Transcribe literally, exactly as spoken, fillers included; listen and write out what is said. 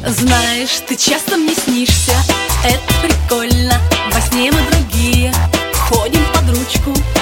Знаешь, ты часто мне снишься, это прикольно. Во сне мы другие, ходим под ручку.